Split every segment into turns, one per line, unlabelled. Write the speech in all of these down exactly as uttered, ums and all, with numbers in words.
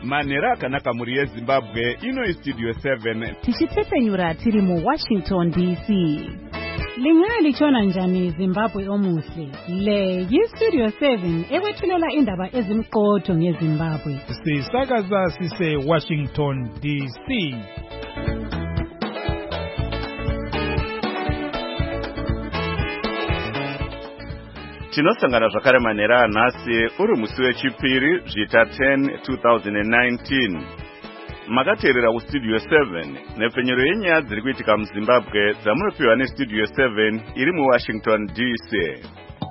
manhero akanaka muri yeZimbabwe. Ino Studio seven
tichitsepenyura tiri mu Washington D C. Lingali lichona njani Zimbabwe omuhle. Le yi Studio seven ekwethulela indaba ezimqotho ngeZimbabwe.
Sisakaza sise Washington D C.
Tinosangana zvakare manhero anhasi uri musi wechipiri zvita ten twenty nineteen. Makateerera kuStudio seven nepfenyero yenyaya dziri kuitika muZimbabwe dzamunopiwa neStudio seven iri muWashington D C.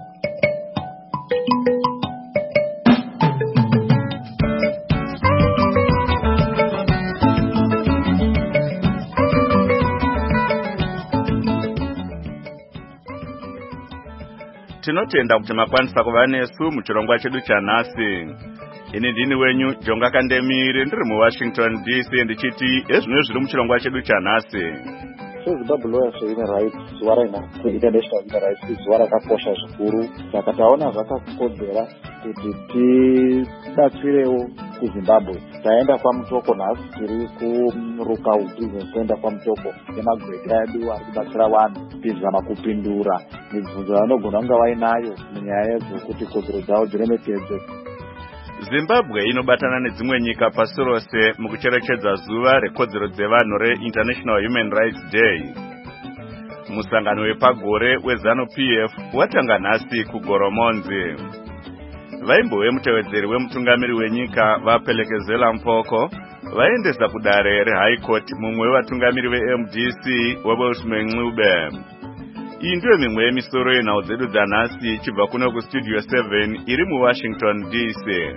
Tinotenda kuti makwanisa kuva nesu muchirongwa chedu chanhasi. Ini ndini wenyu Jonga Kandemire ndiri muWashington D C ndichiti ezvino zviri muchirongwa chedu chanhasi.
Zimbabwe Lawyers for Human Rights zuva rainhasi International Human Rights zuva rakakosha zvikuru. Saka taona zvakakodzera kuti tibatsirewo kuZimbabwe. Taenda kwamutoko nhasi tiri kuRukau Business Center kwamutoko nemagweta edu ari kubatsira vanhu kutizama kupindura mibvunzo vanogona kunge vainayo munyaya dzekuti kodzero dzavo dziremekedzwe.
Zimbabwe inobatana nedzimwe nyika pasi rose mukucherechedza zuva rekodzero dzevanhu reInternational Human Rights Day. Musangano wepagore weZanu-P F watanga nhasi kuGoromonzi. Vaimbo vemutevedzeri wemutungamiri wenyika vaPelekezela Mpoko vaendesa kudare reHigh Court mumwe wevatungamiri veM D C weBoshman Ncube. Iyi ndiyo mimwe yemisoro yenhau dzedu dzanhasi chibva kuno kuStudio seven iri muWashington D C.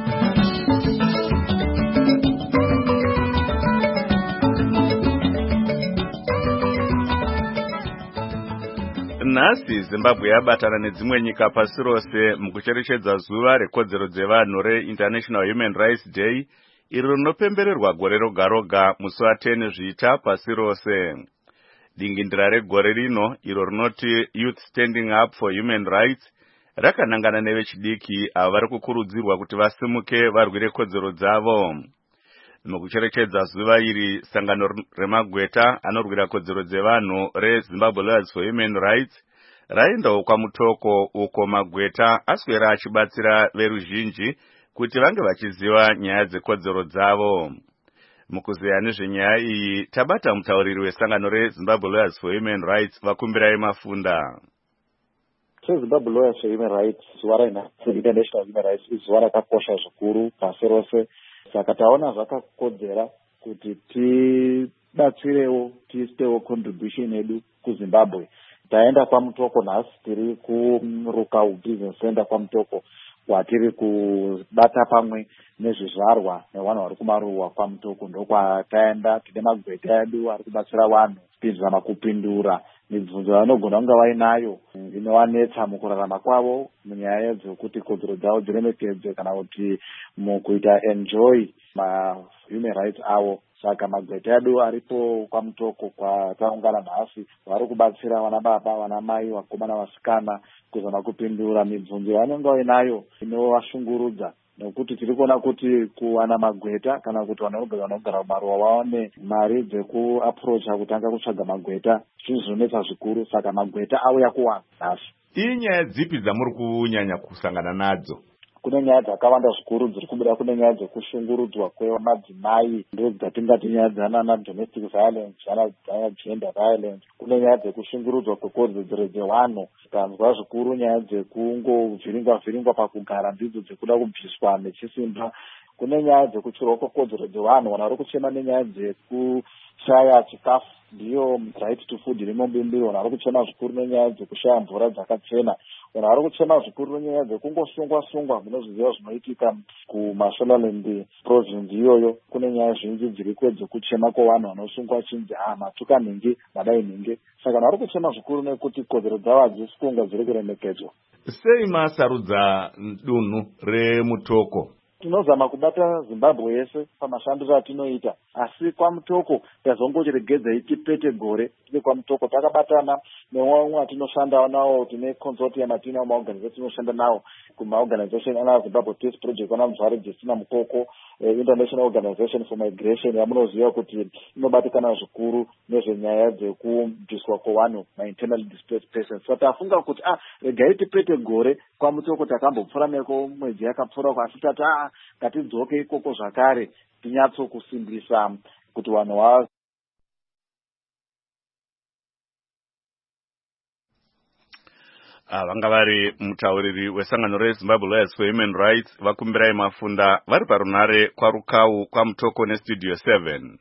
Nhasi Zimbabwe yabatana nedzimwe nyika pasi rose mukucherechedza zuva rekodzero dzevanhu reInternational Human Rights Day iro rinopembererwa gore roga roga musi wa ten zvita pasi rose. Dingindira regore rino iro rinoti Youth Standing Up for Human Rights rakanangana nevechidiki avo vari kukurudzirwa kuti vasimuke varwire kodzero dzavo. Mukucherechedza zuva iri, sangano remagweta anorwira kodzero dzevanhu reZimbabwe Lawyers for Human Rights raendawo kwamutoko uko magweta aswera achibatsira veruzhinji kuti vange vachiziva nyaya dzekodzero dzavo. Mukuzeya nezvenyaya iyi tabata mutauriri wesangano reZimbabwe Lawyers for Human Rights Vakumbirai Mafunda.
Zimbabwe Lawyers for Human Rights zuva rainhasi International Human Rights zuva rakakosha zvikuru pasi rose. Saka taona zvakakodzera kuti tibatsirewo tiistewo contribution yedu kuZimbabwe. Taenda kwamutoko nhasi tiri kuRukau Business Center kwamutoko kwatiri kubata pamwe nezvizvarwa nevanhu vari kumaruwa kwamutoko ndokwataenda tine magweta edu ari kubatsira vanhu kutizama kupindura mibvunzo vanogona kunge vainayo inovanetsa mukurarama kwavo munyaya dzekuti kodzero dzavo dziremekedzwe kana kuti mukuita enjoy ma-human rights avo. Saka magweta edu aripo kwamutoko kwataungana nhasi vari kubatsira vana baba, vana mai, vakomana, vasikana kuzama kupindura mibvunzo vanenge vainayo inovashungurudza. Nokuti tiri kuona kuti kuwana magweta kana kuti vanhu vanogara mumaruwa vaone mari dzekuaprocha kutanga kutsvaga magweta zvinhu zvinonetsa zvikuru. Saka magweta auya kuwana nhasi.
Iyi nyaya dzipi dzamuri kunyanya kusangana nadzo?
Kune nyaya dzakawanda zvikuru dziri kubuda. Kune nyaya dzekushungurudzwa kwemadzimai ndodzatingati nyaya dzana domestic violence kana gender violence. Kune nyaya dzekushungurudzwa kwekodzero dzevanhu. Tikanzwa zvikuru nyaya dzekungovhiringwa vhiringwa pakugara ndidzo dzekuda kubviswa nechisimba. Kune nyaya dzekuchirwa kwekodzero dzevanhu. Vanhu vari kuchema nenyaya dzekushaya chikafu ndiyo right to food iri mubumbiro. Vanhu vari kuchema zvikuru nenyaya dzekushaya mvura dzakachena. Vanhu vari kuchema zvikuru nenyaya dzekungosungwa sungwa munozviziva zvinoitika kuMashonaland province iyoyo. Kune nyaya zhinji dziriko dzekuchema kwevanhu vanosungwa vachinzi ah matuka nhingi madai nhingi. Saka vanhu vari kuchema zvikuru nekuti kodzero dzavo hadzisi kunge dziri kuremekedzwa.
Sei masarudza dunhu remutoko?
Tinozama kubata Zimbabwe yese pamashandiro atinoita asi kwamutoko tazongochiregedza itipete gore tiri kwamutoko takabatana neumwe atinoshanda nawo tine consortium atina maorganization tinoshanda nawo kumaorganization ana Zimbabwe Peace Project ana Mzware Justina Mukoko, eh, International Organization for Migration yamunoziva kuti inobatikana zvikuru nezvenyaya dzekubviswa kwevanhu ma-internally displaced persons. So tafunga kuti ah regai tipete gore kwamutoko takambopfura neko mwedzi yakapfura asi tati ah ngatidzoke ikoko zvakare tinyatso kusimbisa kuti vanhu va
vanga vari mutauriri wesangano reZimbabwe Lawyers for Human Rights vakumbirai mafunda vari parunare kwarukau kwamutoko nestudio seven.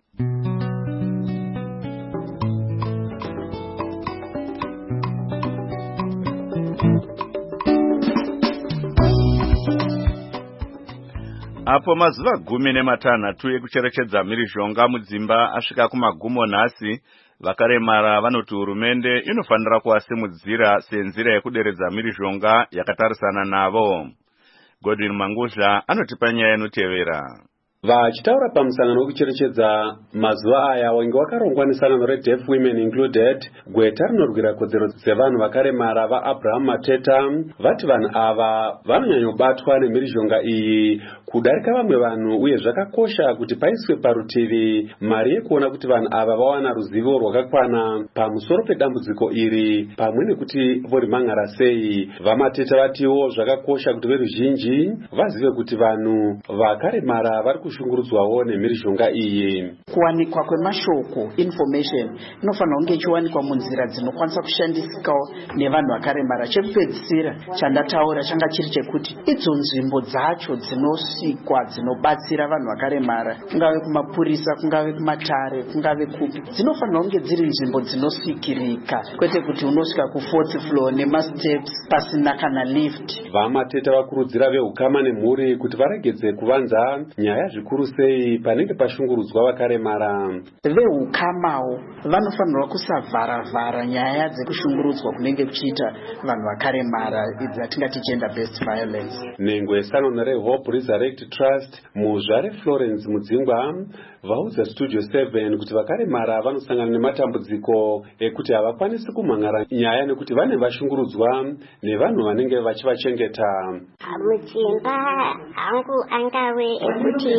Apo mazuva gumi nematanhatu ekucherechedza mhirizhonga mudzimba asvika kumagumo nhasi, vakaremara vanoti hurumende inofanira kuwasimudzira senzira yekuderedza mhirizhonga yakatarisana navo. Godwin Manguzha anotipa nyaya inotevera.
Vachitaura pamusangano wekucherechedza mazuva aya wange wakarongwa nesangano reDeaf Women Included, gweta rinorwira kodzero dzevanhu vakaremara vaAbraham Mateta vati vanhu ava vanonyanyobatwa nemhirizhonga iyi kudarika vamwe vanhu, uye zvakakosha kuti paiswe parutivi mari yekuona kuti vanhu ava vawana ruzivo rwakakwana pamusoro pedambudziko iri pamwe nekuti vorimangara sei. VaMateta vatiwo zvakakosha kuti veruzhinji vazive kuti vanhu vakaremara vari kushungurudzwawo nemhirizhonga iyi.
Kuwanikwa kwemashoko information inofanira kunge ichiwanikwa munzira dzinokwanisa kushandisikawo nevanhu vakaremara. Chekupedzisira chandataura changa chiri chekuti idzo nzvimbo dzacho dzinosikwa dzinobatsira vanhu vakaremara, kungave kumapurisa, kungave kumatare, kungave kupi, dzinofanira kunge dziri nzvimbo dzinosikirika, kwete kuti unosvika kufourth floor nemasteps pasina kana lift.
VaMateta vakurudzira vehukama nemhuri kuti varegedze kuvanza nyaya zvikuru sei panenge pashungurudzwa vakaremara.
Vehukamawo vanofanirwa kusavhara-vhara nyaya dzekushungurudzwa kunenge kuchiita vanhu vakaremara, dzatingati gender based violence.
Nengwe sangano reHope Resurrect Trust muzvare Florence Mudzingwa vaudza studio seven kuti vakaremara vanosangana nematambudziko ekuti havakwanisi kumhangara nyaya nekuti vane vashungurudzwa nevanhu vanenge vachivachengeta.
Mudzimba hangu angave ekuti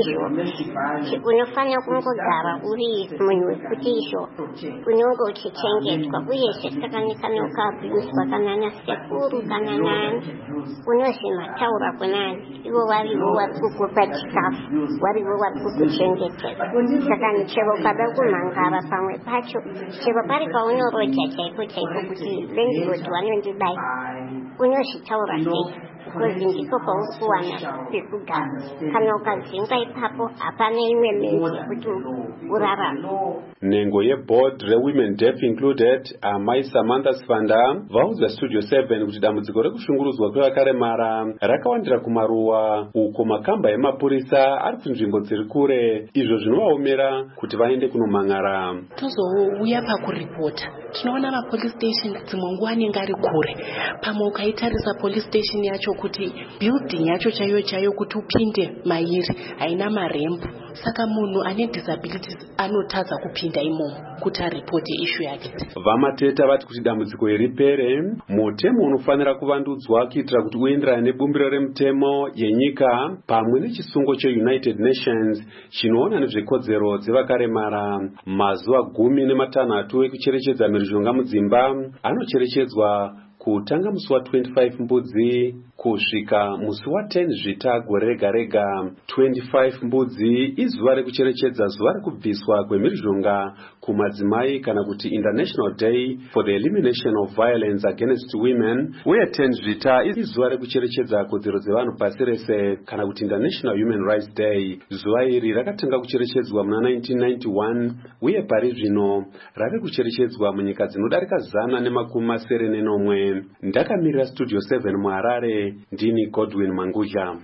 unofanira kungogara uri munhu wekutisho unonge uchichengetwa, uyezve sakanikana ukaabhuswa kana nasekuru kana nani unozvimataura kunani, ivo varivo vari kukupa chikafu, varivo vari kukuchengetera. Saka chero ukada kumhangara pamwe pacho, chero pari paunoroja chaiko chaiko kuti landlord vanondidai, unozvitaura sei because ndiko pauri kuwana pekugara. Kana ukadzinga ipapo hapana imwe mezi kuti urarama.
Nengo yeboard reWomen Deaf Included amai Samantha Sifanda vaudza studio seven kuti dambudziko rekushungurudzwa kwevakaremara rakawandira kumaruwa, uko makamba emapurisa ari kunzvimbo dziri kure, izvo zvinovaomera kuti vaende kunomhangara.
Tozouya pakuripota tinoona mapolice station dzimwe nguva anenge ari kure, pamwe ukaitarisa police station yacho kuti building yacho chaiyo chaiyo kuti upinde mairi haina marembo, saka munhu ane disabilities anotadza kupinda imomo kuti aripote issue yake.
VaMateta vati kuti dambudziko iripere, mutemo unofanira kuvandudzwa kuitira kuti uenderane nebumbiro remutemo yenyika pamwe nechisungo cheUnited Nations chinoona nezvekodzero dzevakaremara. Mazuva gumi nematanhatu ekucherechedza mhirizhonga mudzimba anocherechedzwa kutanga musi wa twenty-five mbudzi kusvika musi wa ten zvita gore rega rega. twenty-five mbudzi izuva rekucherechedza zuva rekubviswa kwemhirizhonga kumadzimai kana kuti International Day for the Elimination of Violence Against Women, uye ten zvita izuva rekucherechedza kodzero dzevanhu pasi rese kana kuti International Human Rights Day. Zuva iri rakatanga kucherechedzwa muna nineteen ninety-one uye pari zvino rave kucherechedzwa munyika dzinodarika zana nemakumi masere nenomwe. Ndakamirira studio seven muHarare, ndini Godwin Manguzha.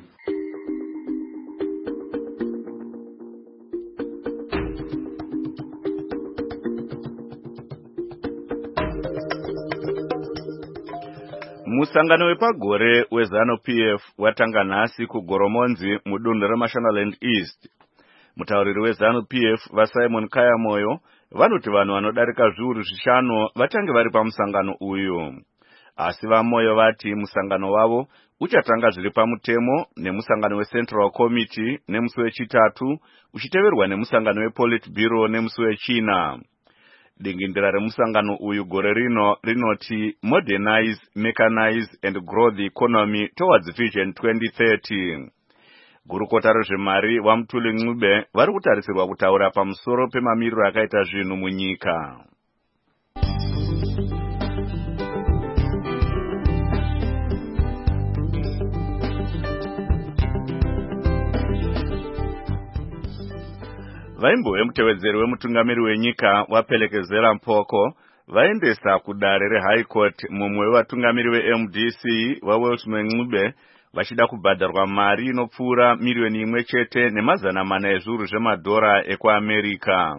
Musangano wepagore weZanu P F watanga nhasi kuGoromonzi mudunhu reMashonaland East. Mutauriri wezanu P F vaSimon Kayamoyo vanoti vanhu vanodarika zviuru zvishanu vachange vari pamusangano uyu. Asi vaMoyo vati musangano wavo uchatanga zviri pamutemo nemusangano weCentral Committee nemusi wechitatu uchiteverwa nemusangano wePolitburo nemusi wechina. Dingindira remusangano uyu gore rino rinoti Modernize, Mechanize and Grow the Economy Towards Vision twenty thirty. Gurukota rezvemari vaMutuli Ncube vari kutarisirwa kutaura pamusoro pemamiriro akaita zvinhu munyika. Vaimbo vemutevedzeri wemutungamiri wenyika waPelekezera Mpoko vaendesa kudare reHigh Court mumwe wevatungamiri veM D C vaWelshman Ncube vachida kubhadharwa mari inopfuura miriyoni imwe chete nemazana mana ezviuru zvemadhora ekuAmerika.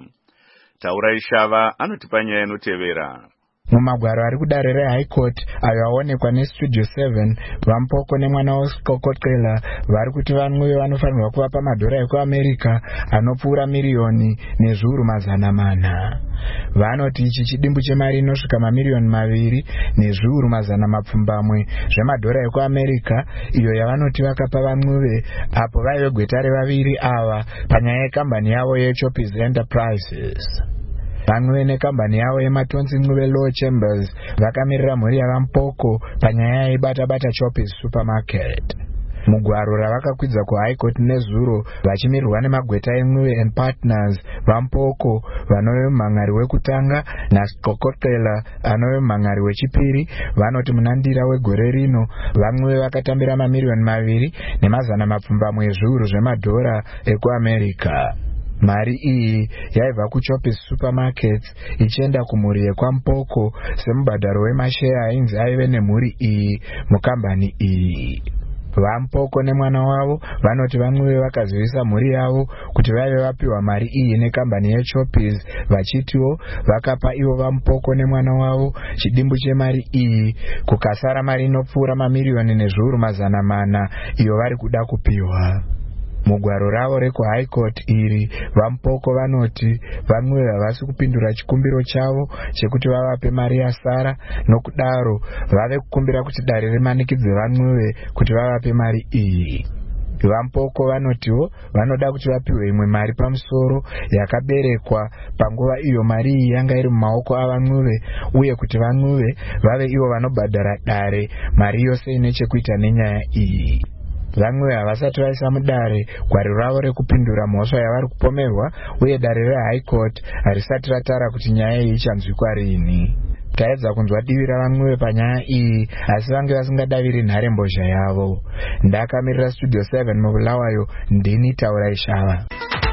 Taura Ishava anotipa nyaya inotevera.
Mumagwaro ari kudare reHigh Court ayo aonekwa neStudio seven, vaMpoko nemwana waSkokotkela vari kuti vanwe vanofanirwa kuvapa madhora ekuAmerika anopfuura miriyoni nezviuru mazana mana. Vanoti ichi chidimbu chemari inosvika mamiriyoni maviri nezviuru mazana mapfumbamwe zvemadhora ekuAmerika iyo yavanoti vakapa vanwe apo vaive gweta revaviri ava panyaya yekambani yavo yeChoppies Enterprises. Vanwe nekambani yavo yematonzi Ncube Law Chambers vakamirira mhuri yavaMpoko panyaya yebata-bata Choppies Supermarket. Mugwaro ravakakwidza kuHigh Court nezuro vachimirirwa nemagweta eNcube and Partners vaMpoko vanove mumhan'ari wekutanga naSkokotkela anove mumhan'ari wechipiri vanoti munandira wegore rino vaMcube vakatambira mamiriyoni maviri nemazana mapfumbamwe ezviuru zvemadhora ekuAmerika. Mari iyi yaibva kuChoppies Supermarkets ichienda kumhuri yekwaMpoko semubhadharo wemasheya ainzi aive nemhuri iyi mukambani iyi. VaMpoko nemwana wavo vanoti vanwe vakazivisa mhuri yavo kuti vaive vapiwa mari iyi nekambani yeChoppies vachitiwo vakapa ivo vaMpoko nemwana wavo chidimbu chemari iyi kukasara mari inopfuura mamiriyoni nezviuru mazana mana iyo vari kuda kupiwa. Mugwaro ravo rekuHigh Court iri vaMpoko vanoti vanwe havasi kupindura chikumbiro chavo chekuti vavape mari yasara, nokudaro vave kukumbira kuti dare rimanikidze vanwe kuti vavape mari iyi. VaMpoko vanotiwo vanoda kuti vapiwe imwe mari pamusoro yakaberekwa panguva iyo mari iyi yanga iri mumaoko avanwe uye kuti vanwe vave ivo vanobhadhara dare mari yose ine chekuita nenyaya iyi. Vanwe havasati vaisa mudare gwaro ravo rekupindura mhosva yavari kupomerwa uye dare reHigh Court harisati ratara kuti nyaya iyi ichanzwikwa rini. Taedza kunzwa divi ravanwe panyaya iyi asi vange vasingadaviri nhare mbozha yavo. Ndakamirira Studio seven mubulawayo ndini Taura Ishava.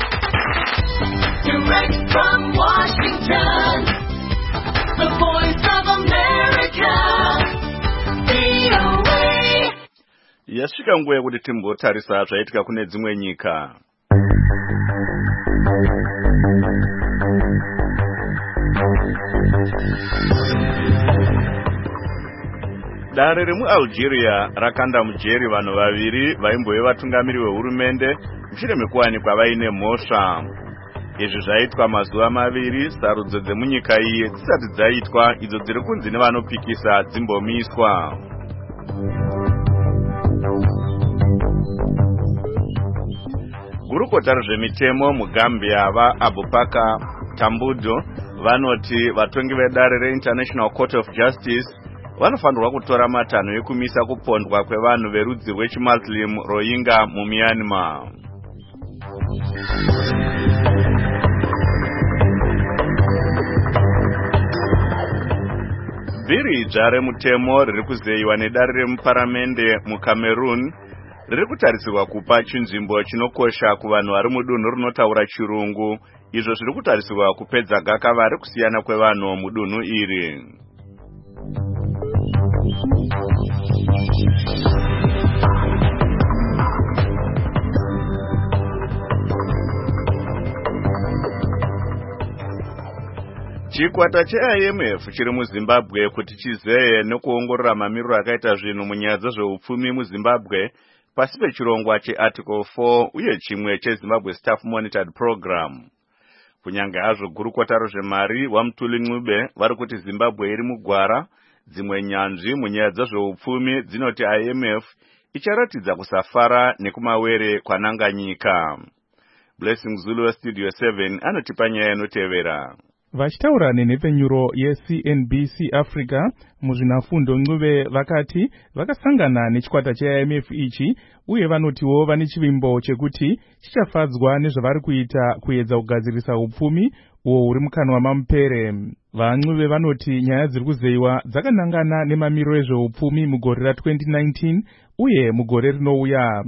Direct from Washington, the voice of America, V O A.
Yasvika nguva yekuti timbotarisa zvaitika kune dzimwe nyika. Dare remuAlgeria rakanda mujeri vanhu vaviri vaimbove vatungamiri vehurumende mushure mekuwanikwa vaine mhosva. Izvi zvaitwa mazuva maviri sarudzo dzemunyika iyi dzisati dzaitwa idzo dziri kunzi nevanopikisa dzimbomiswa. Gurukota rezvemitemo muGambia vaAbubakar Tambudo vanoti vatongi vedare reInternational Court of Justice vanofanirwa kutora matanho ekumisa kupondwa kwevanhu verudzi rwechiMuslim Rohingya muMyanmar. Bhiri idzva remutemo riri kuzeyiwa nedare remuparamende muCameroon riri kutarisirwa kupa chinzvimbo chinokosha kuvanhu vari mudunhu rinotaura chirungu, izvo zviri kutarisirwa kupedza gakava rekusiyana kwevanhu mudunhu iri. Chikwata cheI M F chiri muZimbabwe kuti chizeye nekuongorora mamiriro akaita zvinhu munyaya dzezveupfumi muZimbabwe pasi pechirongwa chearticle four uye chimwe chezimbabwe staff monitored program. Kunyange hazvo gurukota rezvemari waMutuli Ncube vari kuti Zimbabwe iri mugwara, dzimwe nyanzvi munyaya dzezveupfumi dzinoti I M F icharatidza kusafara nekumawere kwananga nyika. Blessing Zulu weStudio seven anotipa nyaya inotevera.
Vachitaura nenhepfenyuro yeC N B C Africa muzvinafundo Ncube vakati vakasangana nechikwata che I M F ichi uye vanotiwo vane chivimbo chekuti chichafadzwa nezvavari kuita kuedza kugadzirisa upfumi uwo huri mukanwa mamupere. VaNcube vanoti nyaya dziri kuzeyiwa dzakanangana nemamiriro ezveupfumi mugore ra twenty nineteen uye mugore rinouya.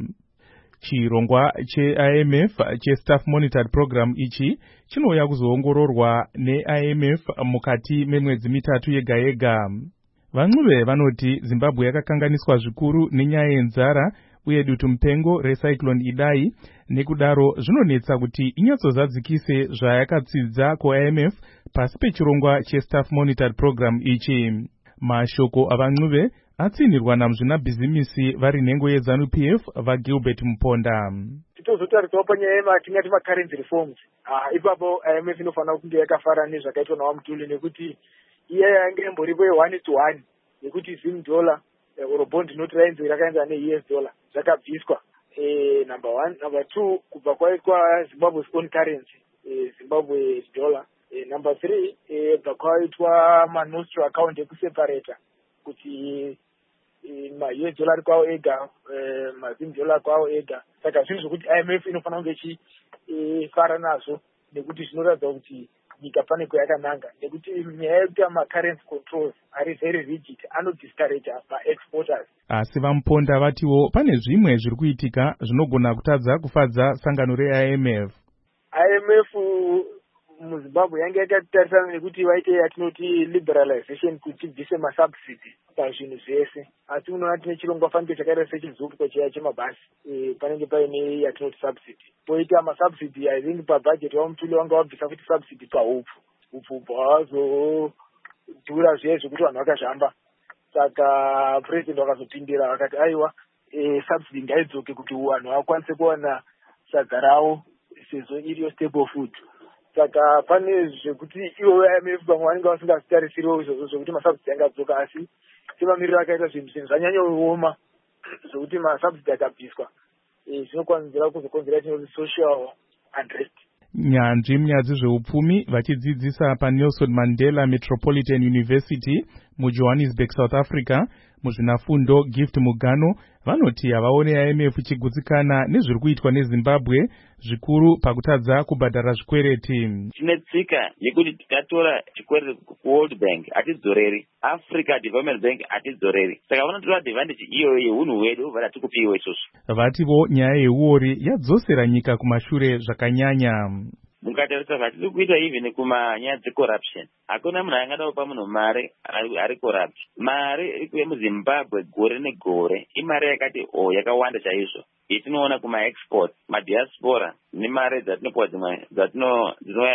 Chirongwa che I M F che Staff Monitored Program ichi chinouya kuzoongororwa ne-I M F mukati memwedzi mitatu yega yega. VaNcube vanoti Zimbabwe yakakanganiswa zvikuru nenyaya yenzara uye dutu mupengo recyclone Idai, nekudaro zvinonetsa kuti inyatsozadzikise zvayakatsidza ku-I M F pasi pechirongwa che Staff Monitored Program ichi. Mashoko avaNcube atsinirwa namuzvinabhizimisi vari nhengo yeZANU P F vaGilbert Muponda.
Titozotaridzawo panyaya yematingati macurrency reforms. Ah, ipapo I M F inofanira kunge yakafara nezvakaitwa nawaMutuli nekuti iye yange imboripo ye-one to one yekuti Zim dollar or bond note rainzi rakaenzana ne-U S dollar zvakabviswa. Eh, number one. Number two, kubva kwaitwa Zimbabwe's own currency, eh, Zimbabwe dollar. Eh, number three, eh, kubva kwaitwa ma-nostro account ekuseparata kuti ma-U S dollar kwawo ega, ma-Zim dollar kwawo ega. Saka zvinhu zvokuti I M F inofanira kunge ichifara nazvo nekuti zvinoratidza kuti nyika pane kwayakananga, nekuti nyaya yekuti ama-currency controls ari very rigid anodiscourage ma-exporters.
Asi vaMuponda vatiwo pane zvimwe zviri kuitika zvinogona kutadza kufadza sangano re-I M F.
I M F muZimbabwe yange yakatarisana nekuti vaite yatinoti liberalization kuti bvise masubsidy pazvinhu zvese, asi unoona tine chirongwa fanike chakaita sechizupwa chaya chemabhasi, e, panenge paine yatinoti subsidy. Poita masubsidy I think pabudget waMutuli wanga wabvisa futi subsidy paupfu. Upfu hwazodhura zviye zvekuti vanhu vakazvamba. Saka president wakazopindira vakati aiwa, e, subsidy ngaidzoke kuti vanhu vakwanise kuwana sadza ravo sezvo iriyo staple food. Saka pane zvekuti iwo I M F vamwe vanenge vasingazvitarisiriwo izvozvo zvokuti masubsidy angadzoka, asi semamiriro akaita zvinhu zvinhu zvanyanyowoma zvokuti masubsidy akabviswa zvinokonzera kuzokonzera tinoti social unrest.
Nyanzvi munyaya dzezveupfumi vachidzidzisa paNelson Mandela Metropolitan University muJohannesburg, South Africa muzvinafundo Gift Mugano vanoti havaone I M F ichigutsikana nezviri kuitwa neZimbabwe zvikuru pakutadza kubhadhara zvikwereti.
Tine tsika yekuti tikatora chikwereti kuWorld Bank hatidzoreri, Africa Development Bank hatidzoreri, saka vanotora advantage iyoyo yeunhu hwedu obva tikupiwa isvozvo.
Vativo nyaya yeuori yadzosera nyika kumashure zvakanyanya.
Mukatarisa zvatiri kuita even kumanyaya dzecorruption, hakuna munhu angadakupa munhu mari ari corrupt. Mari iri kuuya muZimbabwe gore negore imari yakati o yakawanda chaizvo yetinoona kuma-export, madiaspora nemari dzatinopuwa dzimwe dzinouya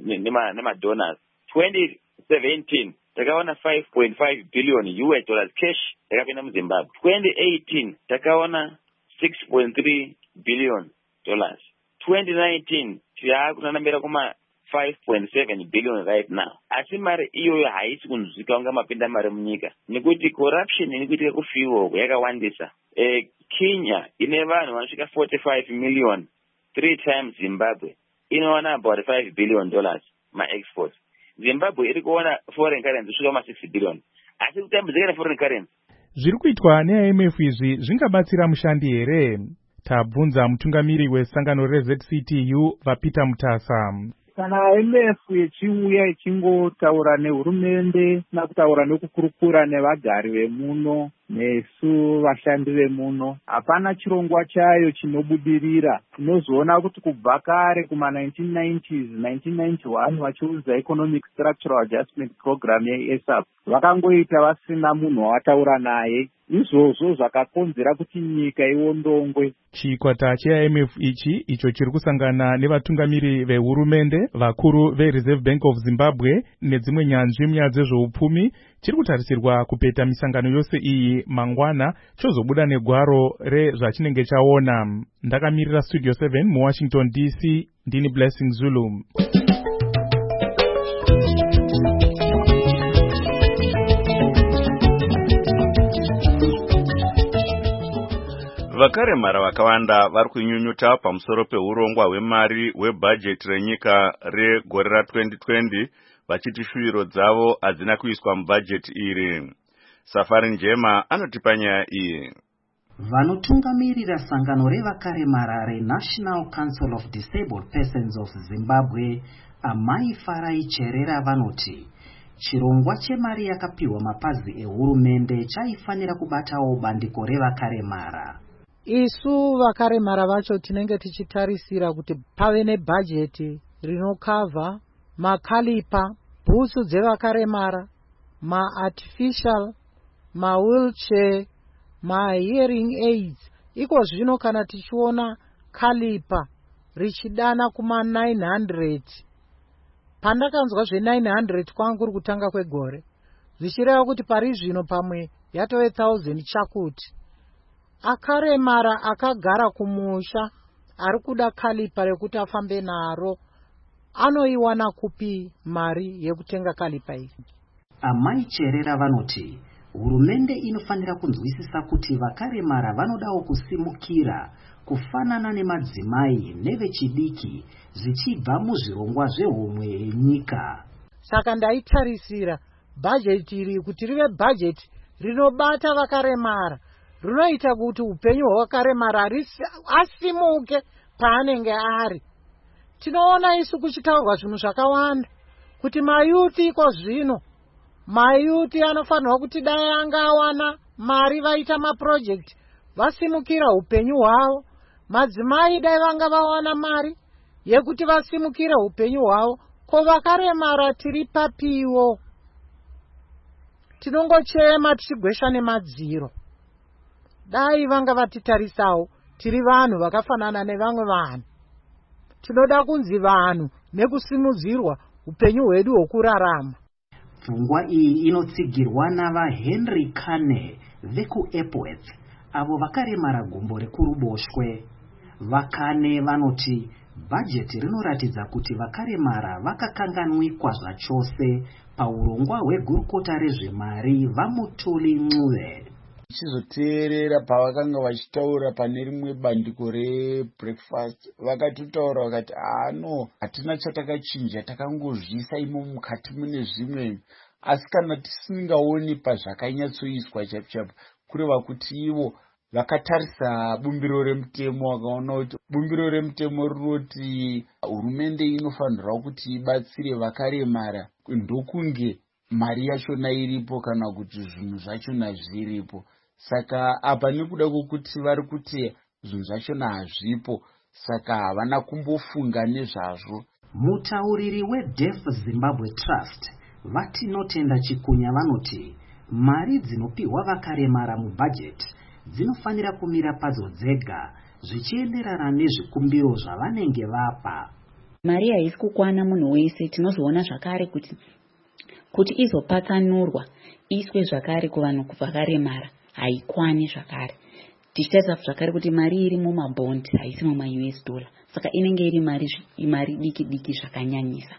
nemadonors. twenty seventeen takaona five point five billion U S dollars cash yakapinda muZimbabwe. twenty eighteen takaona six point three billion dollars. twenty nineteen tiyakunanambira kuma five point seven billion right now. Asi mari iyoyo haisi kunzwika unga mapinda mari munyika nekuti corruption iri kuitika kufiwo yakawandisa. E, Kenya ine vanhu vanosvika forty-five million, three times Zimbabwe inowana about five billion dollars ma-exports. Zimbabwe iri kuona foreign currency kusvika ma six billion. Asi kutambudzika neforeign currency.
Zviri kuitwa ne-I M F izvi zvingabatsira mushandi here? Tabvunza mutungamiri wesangano reZ C T U vaPeter Mutasa.
Kana I M F yechiuya ichingotaura nehurumende nakutaura nekukurukura nevagari vemuno nesu vashandi vemuno, hapana chirongwa chayo chinobudirira. Tinozoona kuti kubva kare kuma nineteen nineties, nineteen ninety-one vachiudza Economic Structural Adjustment Program ye-A S A P vakangoita vasina munhu wataura naye. Izvozvo zvakakonzera kuti nyika iwondongwe.
Chikwata che-I M F ichi icho chiri kusangana nevatungamiri vehurumende, vakuru veReserve Bank of Zimbabwe nedzimwe nyanzvi munyaya dzezveupfumi chiri kutarisirwa kupeta misangano yose iyi mangwana chozobuda negwaro rezvachinenge chaona. Ndakamirira Studio seven muWashington D C, ndini Blessing Zulu.
Vakaremara vakawanda vari kunyunyuta pamusoro peurongwa hwemari hwebhajeti renyika regore ra twenty twenty vachiti shuwiro dzavo hadzina kuiswa mubhajeti iri. Safari Njema anotipa nyaya iyi.
Vanotungamirira sangano revakaremara reNational Council of Disabled Persons of Zimbabwe, Amai Farai Cherera, vanoti chirongwa chemari yakapiwa mapazi ehurumende chaifanira kubatawo bandiko revakaremara.
Isu vakaremara vacho tinenge tichitarisira kuti pave nebhajeti rinokavha makalipa, bhutsu dzevakaremara, ma-artificial, ma-wheelchair, ma-hearing aids. Iko zvino kana tichiona kalipa richidana kuma nine hundred. Pandakanzwa zve nine hundred kwangu kuri kutanga kwegore, zvichireva kuti pari zvino pamwe yatove one thousand chakuti. Akaremara akagara kumusha ari kuda kalipa rekuti afambe naro, anoiwana kupi mari yekutenga kalipa iyi?
Amai Cherera vanoti hurumende inofanira kunzwisisa kuti vakaremara vanodawo kusimukira kufanana nemadzimai nevechidiki zvichibva muzvirongwa zvehomwe yenyika.
Saka ndaitarisira bhajeti iri kuti rive bhajeti rinobata vakaremara, rinoita kuti upenyu hwakaremara asimuke paanenge ari. Tinoona isu kuchitaurwa zvinhu zvakawanda kuti mayuti iko zvino, mayuti anofanirwa kuti dai angawana mari vaita maprojekti vasimukira upenyu hwavo. Madzimai dai vanga vawana mari yekuti vasimukira upenyu hwavo. Ko vakaremara tiri papiwo, tinongochema tichigwesha nemadziro. Dai vanga vatitarisawo tiri vanhu vakafanana nevamwe vanhu. Tinoda kunzi vanhu nekusimudzirwa upenyu hwedu hwokurarama.
Pfungwa iyi inotsigirwa navaHenry Kane vekuEpworth, avo vakaremara gumbo rekuruboshwe. Vakane vanoti bhajeti rinoratidza kuti vakaremara vakakanganwikwa zvachose paurongwa hwegurukota rezvemari vaMutuli Ncube.
Chizoteerera pavakanga vachitaura pane rimwe bandiko rebreakfast, vakatotaura vakati ano hatina chatakachinja, takangozvisa imo mukati mune zvimwe, asi kana tisingaoni pazvakanyatsoiswa chapu chapu, kureva kuti ivo vakatarisa bumbiro remutemo vakaona kuti bumbiro remutemo rinoti hurumende inofanirwa kuti ibatsire vakaremara ndokunge mari yachona iripo kana kuti zvinhu zvachona zviripo. Saka apa nekuda kwokuti vari kuti zvinhu zvachona hazvipo, saka havana kumbofunga nezvazvo.
Mutauriri weDeaf Zimbabwe Trust vatinotenda Chikunya vanoti mari dzinopiwa vakaremara mubhajeti dzinofanira kumira padzo dzega zvichienderana nezvikumbiro zvavanenge vapa.
Mari haisi kukwana munhu wese. Tinozoona zvakare kuti kuti izopatsanurwa iswe zvakare kuvanhu vakaremara haikwani zvakare. Tichitarisa zvakare kuti mari iri mumabhondi haisi muma-U S dollar, saka inenge iri mari mari diki diki zvakanyanyisa.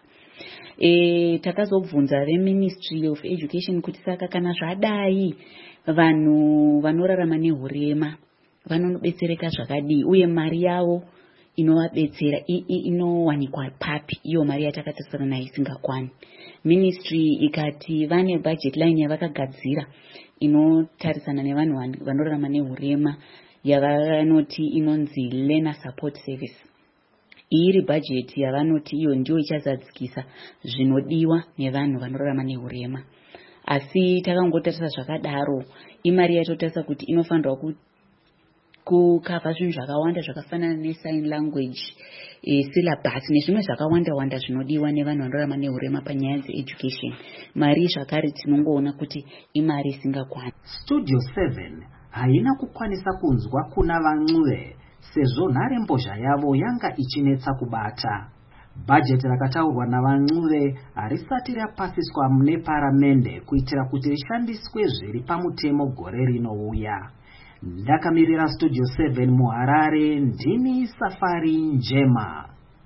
E, takazobvunza veMinistry of Education kuti saka kana zvadai vanhu vanorarama nehurema vanobetsereka zvakadii uye mari yavo inovabetsera inowanikwa papi, iyo mari yatakatarisana nayo isingakwani. Ministry ikati vane budget line yavakagadzira inotarisana nevanhu vanorarama nehurema yavanoti inonzi Learner Support Service. Iri budget yavanoti iyo ndio ichazadzikisa zvinodiwa nevanhu vanorarama nehurema. Asi takangotarisa zvakadaro imari yatotarisa kuti inofanirwa kuti kukava zvinhu zvakawanda zvakafanana nesign language, e, syllabus nezvimwe zvakawanda wanda zvinodiwa nevanhu vanorarama nehurema panyaya dzeeducation. Mari zvakare tinongoona kuti imari isingakwani.
Studio seven haina kukwanisa kunzwa kuna vaNcube sezvo nhare mbozha yavo yanga ichinetsa kubata. bhajeti rakataurwa navan'uve harisati rapasiswa mune paramende kuitira kuti rishandiswe zviri pamutemo gore rinouya. Ndakamirira Studio seven muHarare, ndini Safari Njema.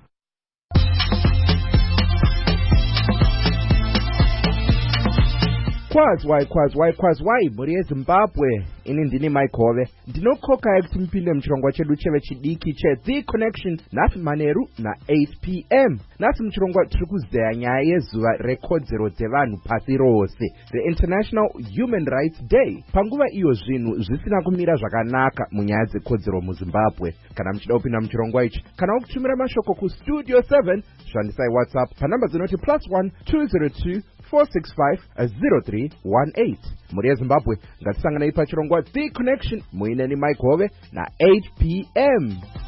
Kwazwai kwazwai kwazwai mhuri yeZimbabwe, ini ndini Maikove. Ndinokokai kuti mupinde muchirongwa chedu cheve chidiki che The Connection nhasi manheru na-eight p m. Nhasi muchirongwa tiri kuzeya nyaya yezuva rekodzero dzevanhu pasi rose, the International Human Rights Day. Panguva iyo zvinhu zvisina kumira zvakanaka munyaya dzekodzero muZimbabwe. Kana muchida kupinda muchirongwa ichi kana kutumira mashoko kuStudio seven, shandisai WhatsApp panhamba dzinoti plus one two zero two four six five zero three one eight. Mhuri yeZimbabwe, ngatisanganei pachirongwa The Connection muineni Mike Hove na-eight p m.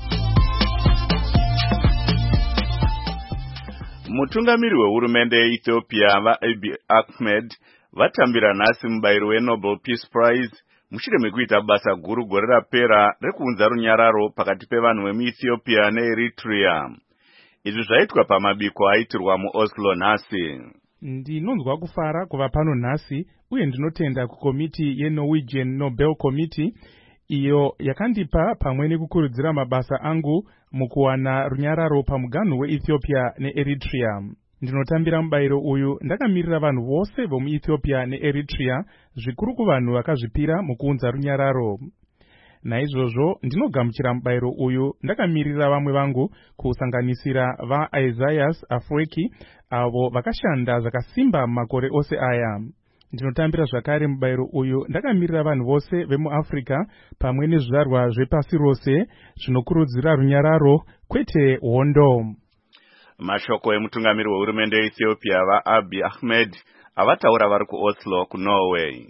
Mutungamiri wehurumende yeEthiopia vaAbiy Ahmed vatambira nhasi mubayiro weNobel Peace Prize mushure mekuita basa guru gore rapera rekuunza runyararo pakati pevanhu vemuEthiopia neEritrea. Izvi zvaitwa pamabiko aitirwa muOslo nhasi.
Ndinonzwa kufara kuva pano nhasi uye ndinotenda kukomiti yeNorwegian Nobel Committee iyo yakandipa pamwe nekukurudzira mabasa angu mukuwana runyararo pamuganhu weEthiopia neEritrea. Ndinotambira mubayiro uyu ndakamirira vanhu vose vomuEthiopia neEritrea, zvikuru kuvanhu vakazvipira mukuunza runyararo. Naizvozvo ndinogamuchira mubayiro uyu ndakamirira vamwe vangu kusanganisira vaIsaias Afwerki avo vakashanda zvakasimba makore ose aya. Ndinotambira zvakare mubayiro uyu ndakamirira vanhu vose vemuAfrica pamwe nezvizvarwa zvepasi rose zvinokurudzira runyararo kwete hondo.
Mashoko emutungamiri wehurumende yeEthiopia vaAbiy Ahmed avataura vari kuOslo kuNorway.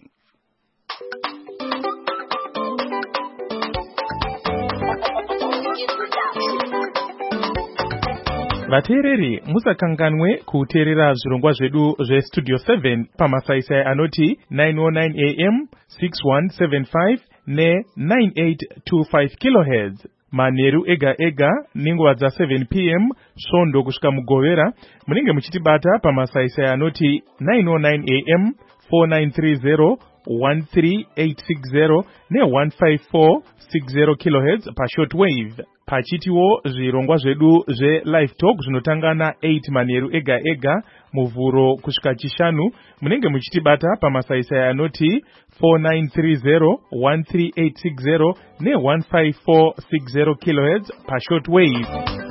Vateereri, musakanganwe kuteerera zvirongwa zvedu zveStudio seven pamasaisai anoti nine oh nine a m, six one seven five ne nine eight two five kilohertz. Manheru ega ega nenguva dza seven p m svondo kusvika mugovera munenge muchitibata pamasaisai anoti nine oh nine a m, four nine three zero, one three eight six zero ne one five four six zero kilohertz pashortwave. Pachitiwo zvirongwa zvedu zve-live talk zvinotangana eight manheru ega ega muvhuro kusvika chishanu munenge muchitibata pamasaisai anoti four nine three zero, one three eight six zero ne one five four six zero kilohertz pashortwave.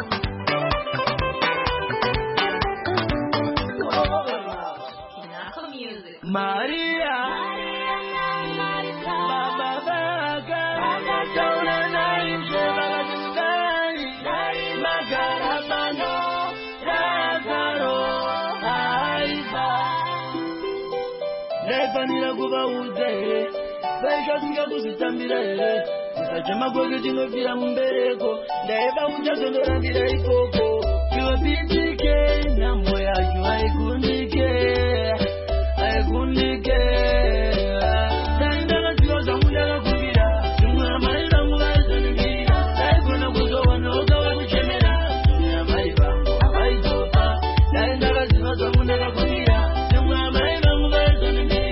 Vanira kuva uze Vesha singa kuzitambira here Usachama kweke chinofira mumbereko Ndaeva uchazondorambira ikoko Chiwa pitike Nyambo yacho haikundike Haikundike Ndaindaka chiwa zamundaka kuvira Tumwe amai vangu vaizonimira Ndaigona kuzowa noga wakuchemera Tumwe amai vangu havaizopa Ndaindaka chiwa zamundaka kuvira Tumwe amai vangu vaizonimira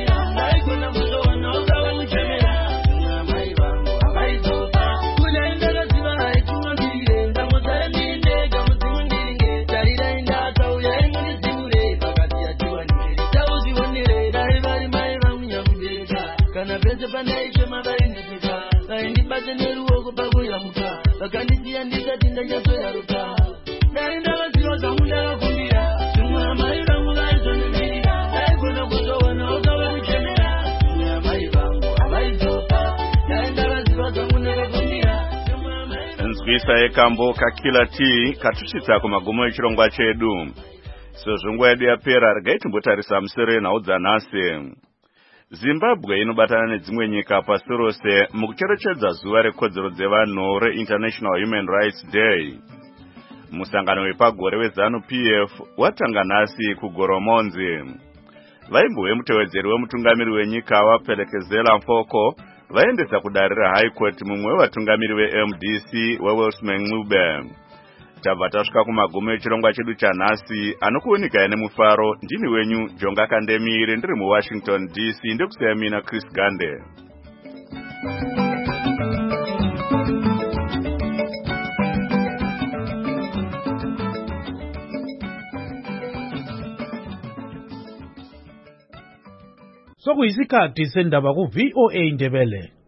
Nzwisa yekambo kakila ti katushitsa kumagumo echirongwa chedu. Sezvo nguva yedu yapera regai timbotarisa musere naudza-nhasi. Zimbabwe inobatana nedzimwe nyika pasi rose mukucherechedza zuva rekodzero dzevanhu reInternational Human Rights Day. Musangano wepagore weZANU-P F watanga nhasi kuGoromonzi. Vaimbo vemutevedzeri wemutungamiri wenyika vaPhelekezela Mfoko vaendesa kudarira High Court mumwe wevatungamiri veM D C weWelshman Ncube. tabva tasvika kumagumo echirongwa chedu chanhasi. Anokuonekaya nemufaro ndini wenyu Jonga Kandemire ndiri muWashington D C. Ndekusiya mina Chris Gande.
Sokuyisikhathi sendaba ku V O A Ndebele.